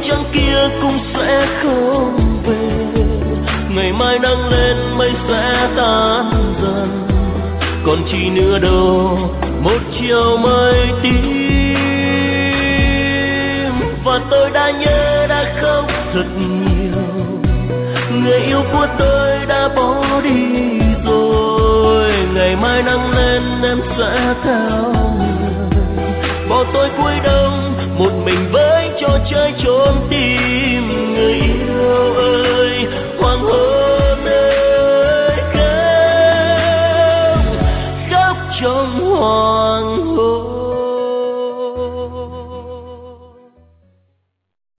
trăng kia cũng sẽ không về. Ngày mai nắng lên mây sẽ tan dần, còn chỉ nữa đâu một chiều mây tím. Và tôi đã nhớ đã khóc thật nhiều, người yêu của tôi đã bỏ